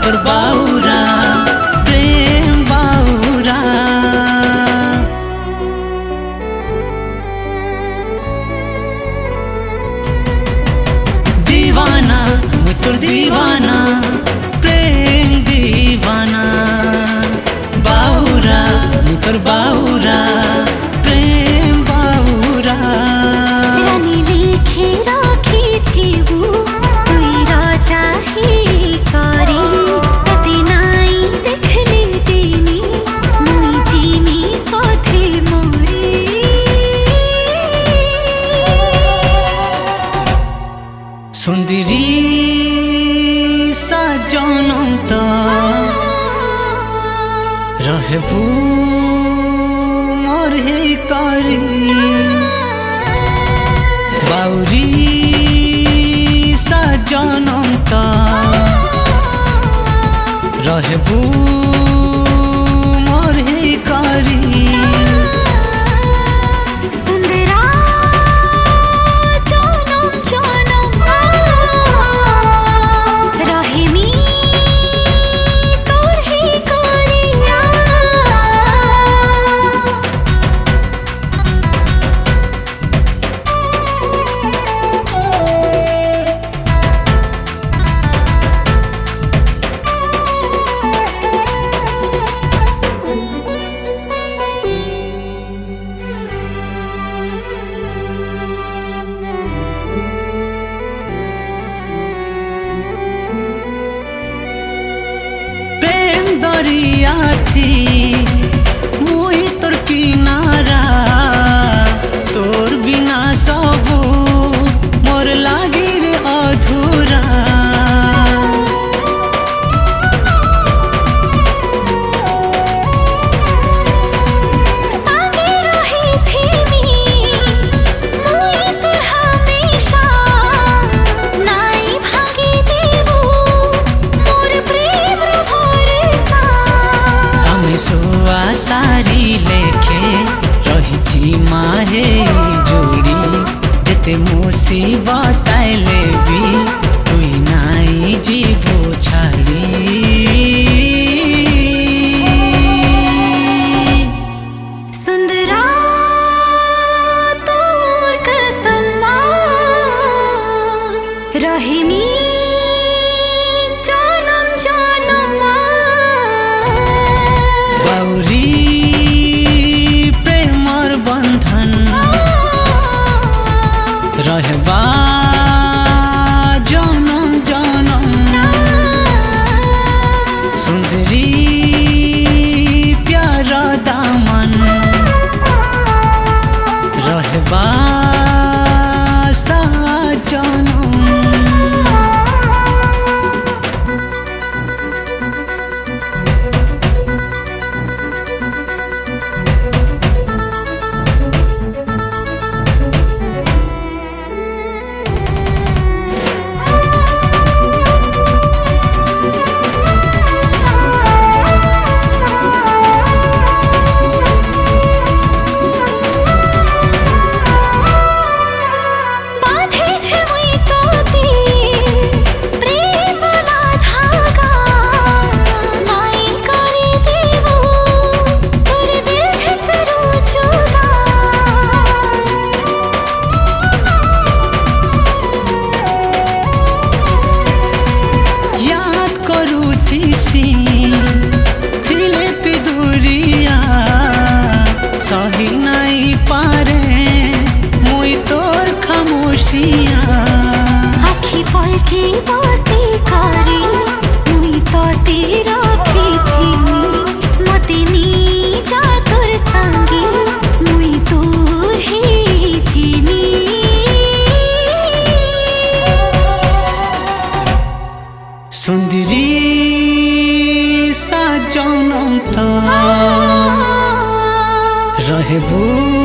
तोर बाउरा प्रेम बाउरा दीवाना मुई तोर दीवाना प्रेम दीवाना बाउरा मुई तोर बाउरा प्रेम बाउरा रानी लिखे राखी थी वो तुई राजा ही करे कते नाई देखले देनी मुई जीनी साथे मोरे सुंदरी सा जनम तो रहबू मोर हे करी बाउरी सा जनम तो रहबू मोर हे करी सुंदरा जनम जनम रहेमी तोर ही करिया प्रेम दरिया थी मुई तोर किनारा तोर बिना सबू मोर लागी रे अधूरा सागे रही थी मी मुई तोर हमेशा नाई भागे देबू मोर प्रेम रो भरोसा हमें सुआ सारी लेखे रही थी माहे जोड़ी जेते मुसीबत आइले भी तुई नाई जीवो छाड़ी सुंदरा तोर कसम रहेमी जनम जनम बाउरी प्रेमर बंधन रहबा जनम जनम सुंदरी प्यार दामन रहबा सा जनम बाधे छे मुई तोती प्रेम वाला धागा नाई करे देबू तोर दिल भितरू जुदा याद करू थी ते दूरिया सही नहीं पारे मुई तोर खामोशिया आखी पलके बसे करी मुई तोती राखी थी मते नी जा तोर संगे मुई तोर ही जीनी सुंदरी सा जनम तो रहबू